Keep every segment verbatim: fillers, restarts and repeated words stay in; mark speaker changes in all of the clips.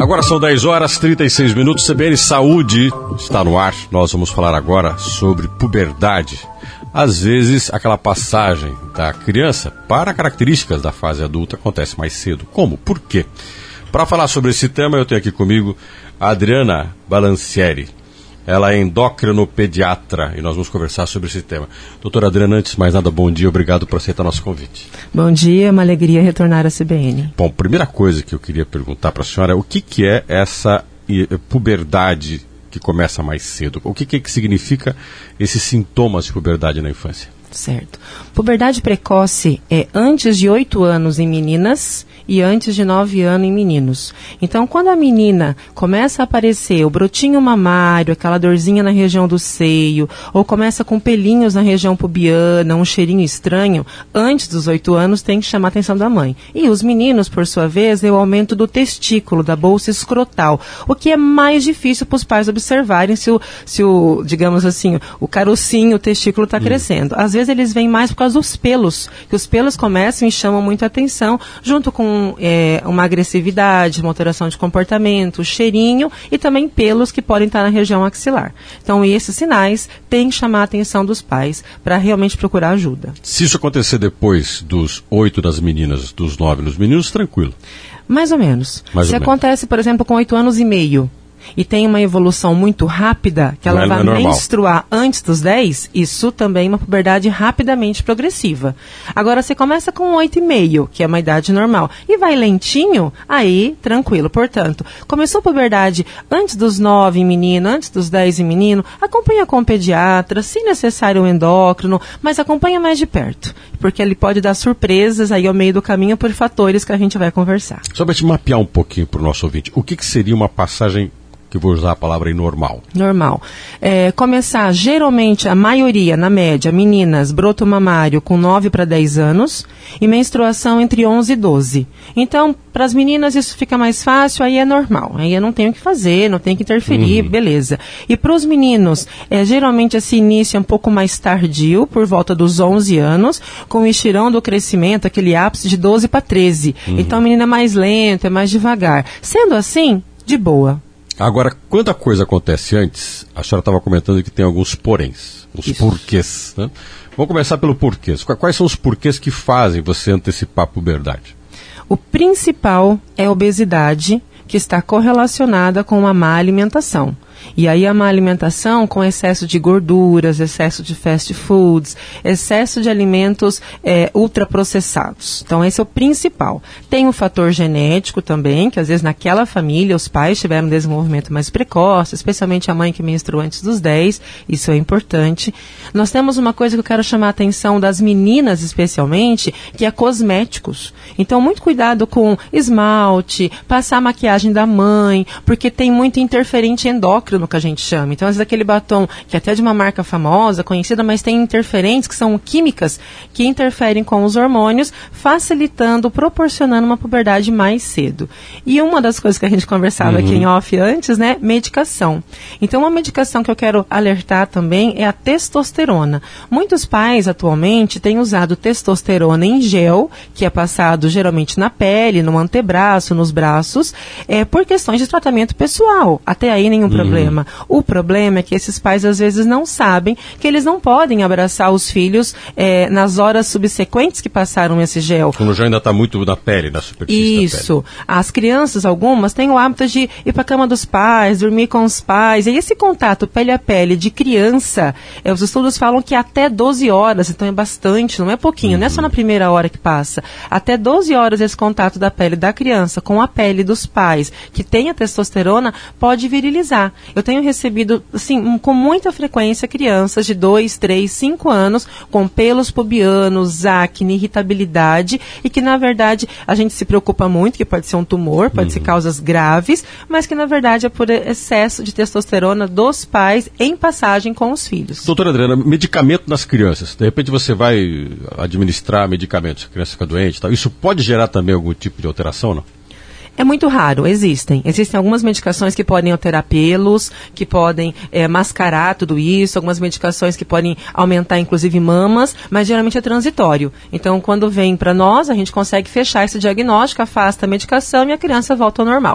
Speaker 1: Agora são dez horas e trinta e seis minutos, C B N Saúde está no ar. Nós vamos falar agora sobre puberdade. Às vezes, aquela passagem da criança para características da fase adulta acontece mais cedo. Como? Por quê? Para falar sobre esse tema, eu tenho aqui comigo a Adriana Balancieri. Ela é endocrinopediatra e nós vamos conversar sobre esse tema. Doutora Adriana, antes de mais nada, bom dia, obrigado por aceitar nosso convite.
Speaker 2: Bom dia, é uma alegria retornar à C B N.
Speaker 1: Bom, primeira coisa que eu queria perguntar para a senhora é o que, que é essa puberdade que começa mais cedo? O que, que significa esses sintomas de puberdade na infância?
Speaker 2: Certo. Puberdade precoce é antes de oito anos em meninas e antes de nove anos em meninos. Então, quando a menina começa a aparecer o brotinho mamário, aquela dorzinha na região do seio, ou começa com pelinhos na região pubiana, um cheirinho estranho, antes dos oito anos tem que chamar a atenção da mãe. E os meninos, por sua vez, é o aumento do testículo, da bolsa escrotal, o que é mais difícil para os pais observarem se o, se o, digamos assim, o carocinho, o testículo está hum. crescendo. Às vezes eles vêm mais por causa dos pelos, que os pelos começam e chamam muita atenção, junto com é, uma agressividade, uma alteração de comportamento, cheirinho e também pelos que podem estar na região axilar. Então, esses sinais têm que chamar a atenção dos pais para realmente procurar ajuda.
Speaker 1: Se isso acontecer depois dos oito das meninas, dos nove nos meninos, tranquilo?
Speaker 2: Mais ou menos.
Speaker 1: Mais
Speaker 2: Se
Speaker 1: ou
Speaker 2: acontece,
Speaker 1: menos.
Speaker 2: por exemplo, com oito anos e meio, e tem uma evolução muito rápida, que ela
Speaker 1: não é,
Speaker 2: vai
Speaker 1: não é
Speaker 2: menstruar antes dos dez, isso também é uma puberdade rapidamente progressiva. Agora, você começa com oito e meio, que é uma idade normal, e vai lentinho, aí, tranquilo. Portanto, começou a puberdade antes dos nove em menino, antes dos dez em menino, acompanha com o pediatra, se necessário o endócrino, mas acompanha mais de perto, porque ele pode dar surpresas aí ao meio do caminho por fatores que a gente vai conversar.
Speaker 1: Só para te mapear um pouquinho para o nosso ouvinte, o que, que seria uma passagem, que vou usar a palavra aí, normal.
Speaker 2: Normal. É, começar, geralmente, a maioria, na média, meninas, broto mamário com nove para dez anos e menstruação entre onze e doze. Então, para as meninas isso fica mais fácil, aí é normal. Aí eu não tenho o que fazer, não tenho que interferir, uhum. beleza. E para os meninos, é, geralmente esse início é um pouco mais tardio, por volta dos onze anos, com o estirão do crescimento, aquele ápice de doze para treze. Uhum. Então, a menina é mais lenta, é mais devagar. Sendo assim, de boa.
Speaker 1: Agora, quando a coisa acontece antes, a senhora estava comentando que tem alguns poréns, os Isso. porquês, né? Vamos começar pelo porquês. Quais são os porquês que fazem você antecipar a puberdade?
Speaker 2: O principal é a obesidade, que está correlacionada com uma má alimentação. E aí a má alimentação com excesso de gorduras, excesso de fast foods, excesso de alimentos é, ultraprocessados. Então esse é o principal. Tem o fator genético também, que às vezes naquela família os pais tiveram um desenvolvimento mais precoce, especialmente a mãe que menstruou antes dos dez, isso é importante. Nós temos uma coisa que eu quero chamar a atenção das meninas especialmente, que é cosméticos. Então muito cuidado com esmalte, passar a maquiagem da mãe, porque tem muito interferente endócrino, no que a gente chama. Então, às vezes aquele batom, que é até de uma marca famosa, conhecida, mas tem interferentes, que são químicas, que interferem com os hormônios, facilitando, proporcionando uma puberdade mais cedo. E uma das coisas que a gente conversava uhum. aqui em off antes, né, medicação. Então, uma medicação que eu quero alertar também é a testosterona. Muitos pais, atualmente, têm usado testosterona em gel, que é passado geralmente na pele, no antebraço, nos braços, é, por questões de tratamento pessoal. Até aí, nenhum uhum. problema. O problema é que esses pais às vezes não sabem que eles não podem abraçar os filhos é, nas horas subsequentes que passaram esse gel.
Speaker 1: Quando já ainda está muito na pele, na superfície
Speaker 2: Isso.
Speaker 1: da pele.
Speaker 2: As crianças, algumas, têm o hábito de ir para a cama dos pais, dormir com os pais. E esse contato pele a pele de criança, é, os estudos falam que até doze horas, então é bastante, não é pouquinho, uhum. não é só na primeira hora que passa. Até doze horas esse contato da pele da criança com a pele dos pais, que tem a testosterona, pode virilizar. Eu tenho recebido, assim, com muita frequência, crianças de dois, três, cinco anos com pelos pubianos, acne, irritabilidade, e que, na verdade, a gente se preocupa muito, que pode ser um tumor, pode uhum. ser causas graves, mas que, na verdade, é por excesso de testosterona dos pais em passagem com os filhos.
Speaker 1: Doutora Adriana, medicamento nas crianças. De repente você vai administrar medicamentos, a criança fica doente e tal. Isso pode gerar também algum tipo de alteração, não?
Speaker 2: É muito raro, existem. Existem algumas medicações que podem alterar pelos, que podem é, mascarar tudo isso, algumas medicações que podem aumentar, inclusive, mamas, mas geralmente é transitório. Então, quando vem para nós, a gente consegue fechar esse diagnóstico, afasta a medicação e a criança volta ao normal.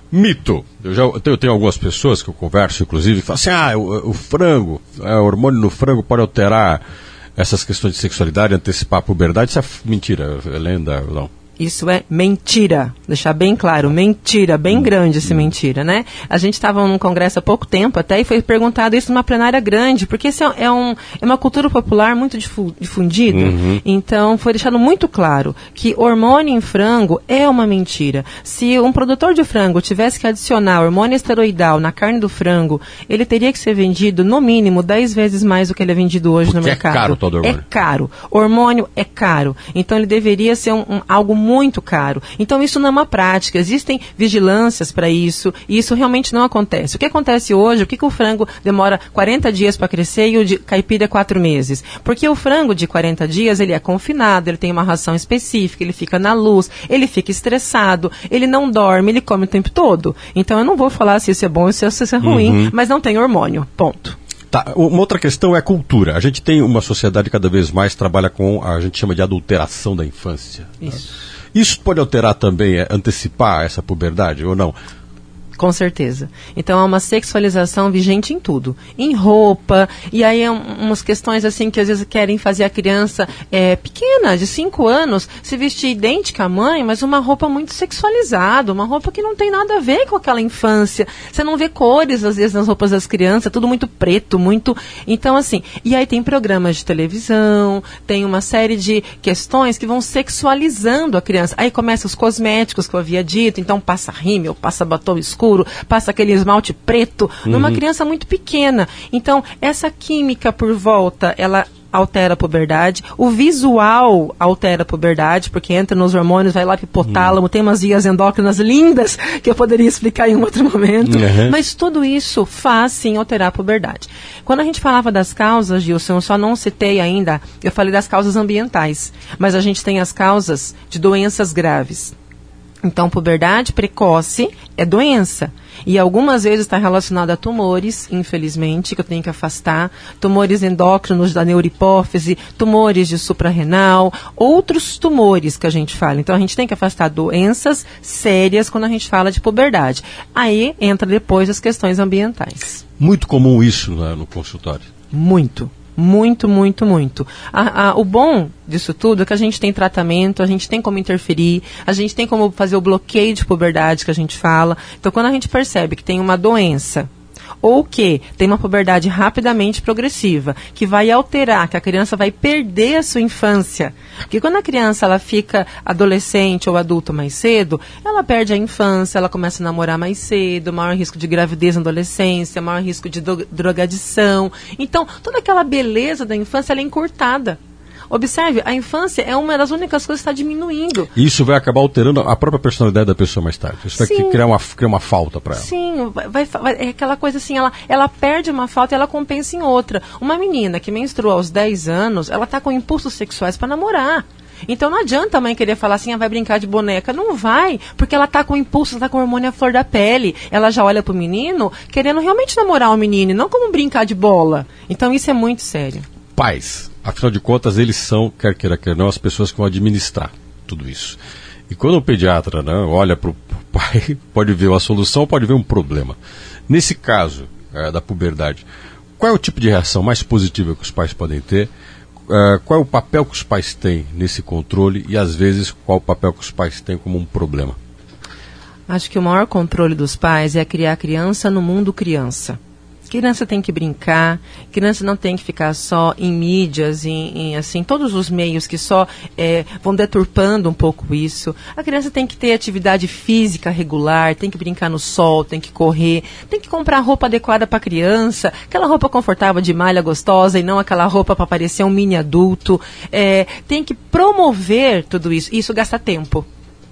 Speaker 1: Mito. Eu, já, eu tenho algumas pessoas que eu converso, inclusive, que falam assim, ah, o, o frango, é, o hormônio no frango pode alterar essas questões de sexualidade, antecipar a puberdade. Isso é mentira, é lenda ou não?
Speaker 2: Isso é mentira, deixar bem claro, mentira, bem hum, grande esse hum. mentira, né? A gente estava num congresso há pouco tempo até e foi perguntado isso numa plenária grande, porque isso é, é, um, é uma cultura popular muito difundida, uhum. Então foi deixado muito claro que hormônio em frango é uma mentira. Se um produtor de frango tivesse que adicionar hormônio esteroidal na carne do frango, ele teria que ser vendido no mínimo dez vezes mais do que ele é vendido hoje porque no mercado.
Speaker 1: É caro todo hormônio.
Speaker 2: É caro. Hormônio é caro. Então ele deveria ser um, um, algo muito muito caro. Então isso não é uma prática, existem vigilâncias para isso e isso realmente não acontece. O que acontece hoje, o que, que o frango demora quarenta dias para crescer e o de caipira quatro meses? Porque o frango de quarenta dias, ele é confinado, ele tem uma ração específica, ele fica na luz, ele fica estressado, ele não dorme, ele come o tempo todo. Então eu não vou falar se isso é bom ou se isso é ruim, uhum. mas não tem hormônio, ponto.
Speaker 1: Tá, uma outra questão é a cultura. A gente tem uma sociedade que cada vez mais trabalha com, a gente chama de adulteração da infância.
Speaker 2: Isso.
Speaker 1: Né? Isso pode alterar também, é, antecipar essa puberdade ou não?
Speaker 2: Com certeza. Então há uma sexualização vigente em tudo. Em roupa, e aí é um, umas questões assim que às vezes querem fazer a criança é, pequena, de cinco anos, se vestir idêntica à mãe, mas uma roupa muito sexualizada, uma roupa que não tem nada a ver com aquela infância. Você não vê cores às vezes nas roupas das crianças, tudo muito preto, muito... Então assim, e aí tem programas de televisão, tem uma série de questões que vão sexualizando a criança. Aí começam os cosméticos que eu havia dito, então passa rímel, passa batom escuro, passa aquele esmalte preto, uhum. numa criança muito pequena. Então, essa química por volta, ela altera a puberdade, o visual altera a puberdade, porque entra nos hormônios, vai lá pro hipotálamo, uhum. tem umas vias endócrinas lindas, que eu poderia explicar em um outro momento, uhum. mas tudo isso faz sim alterar a puberdade. Quando a gente falava das causas, Gilson, eu só não citei ainda, eu falei das causas ambientais, mas a gente tem as causas de doenças graves. Então, puberdade precoce é doença. E algumas vezes está relacionada a tumores, infelizmente, que eu tenho que afastar. Tumores endócrinos da neurohipófise, tumores de suprarrenal, outros tumores que a gente fala. Então, a gente tem que afastar doenças sérias quando a gente fala de puberdade. Aí entra depois as questões ambientais.
Speaker 1: Muito comum isso, né, no consultório?
Speaker 2: Muito. Muito, muito, muito. A, a, o bom disso tudo é que a gente tem tratamento, a gente tem como interferir, a gente tem como fazer o bloqueio de puberdade que a gente fala. Então, quando a gente percebe que tem uma doença ou que tem uma puberdade rapidamente progressiva, que vai alterar, que a criança vai perder a sua infância. Porque quando a criança ela fica adolescente ou adulto mais cedo, ela perde a infância, ela começa a namorar mais cedo, maior risco de gravidez na adolescência, maior risco de do- drogadição. Então, toda aquela beleza da infância ela é encurtada. Observe, a infância é uma das únicas coisas que está diminuindo.
Speaker 1: Isso vai acabar alterando a própria personalidade da pessoa mais tarde. Isso Sim. vai criar uma, criar uma falta para ela.
Speaker 2: Sim, vai, vai, é aquela coisa assim, ela, ela perde uma falta e ela compensa em outra. Uma menina que menstrua aos dez anos, ela está com impulsos sexuais para namorar. Então não adianta a mãe querer falar assim, ah, vai brincar de boneca. Não vai, porque ela está com impulso, está com o hormônio à flor da pele. Ela já olha para o menino querendo realmente namorar o menino, e não como brincar de bola. Então isso é muito sério.
Speaker 1: Pais, afinal de contas, eles são, quer queira, quer não, as pessoas que vão administrar tudo isso. E quando o pediatra, né, olha para o pai, pode ver uma solução, pode ver um problema. Nesse caso é, da puberdade, qual é o tipo de reação mais positiva que os pais podem ter? É, qual é o papel que os pais têm nesse controle e, às vezes, qual é o papel que os pais têm como um problema?
Speaker 2: Acho que o maior controle dos pais é criar a criança no mundo criança. Criança tem que brincar, criança não tem que ficar só em mídias, em, em assim, todos os meios que só é, vão deturpando um pouco isso. A criança tem que ter atividade física regular, tem que brincar no sol, tem que correr, tem que comprar roupa adequada para a criança, aquela roupa confortável de malha gostosa e não aquela roupa para parecer um mini adulto. É, tem que promover tudo isso, e isso gasta tempo.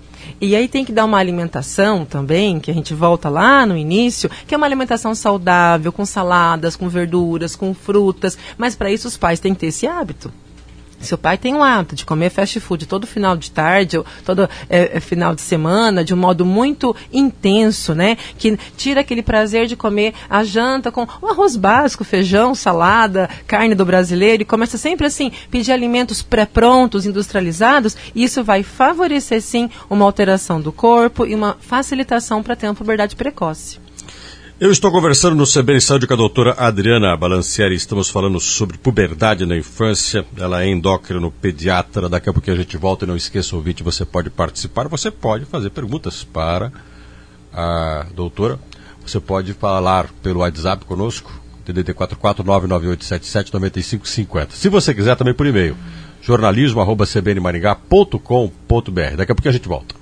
Speaker 2: E aí tem que dar uma alimentação também, que a gente volta lá no início, que é uma alimentação saudável, com saladas, com verduras, com frutas. Mas para isso os pais têm que ter esse hábito. Se o pai tem o hábito de comer fast food todo final de tarde, ou todo é, final de semana, de um modo muito intenso, né? Que tira aquele prazer de comer a janta com um arroz básico, feijão, salada, carne do brasileiro, e começa sempre assim, pedir alimentos pré-prontos, industrializados, e isso vai favorecer sim uma alteração do corpo e uma facilitação para ter uma puberdade precoce.
Speaker 1: Eu estou conversando no C B N Saúde com a doutora Adriana Balancieri. Estamos falando sobre puberdade na infância. Ela é endócrino pediatra. Daqui a pouco a gente volta. E não esqueça, ouvinte, você pode participar. Você pode fazer perguntas para a doutora. Você pode falar pelo WhatsApp conosco, D D T quatro quatro nove nove oito sete sete nove cinco cinco zero. Se você quiser, também por e-mail, jornalismo arroba c b n maringá ponto com ponto b r. Daqui a pouco a gente volta.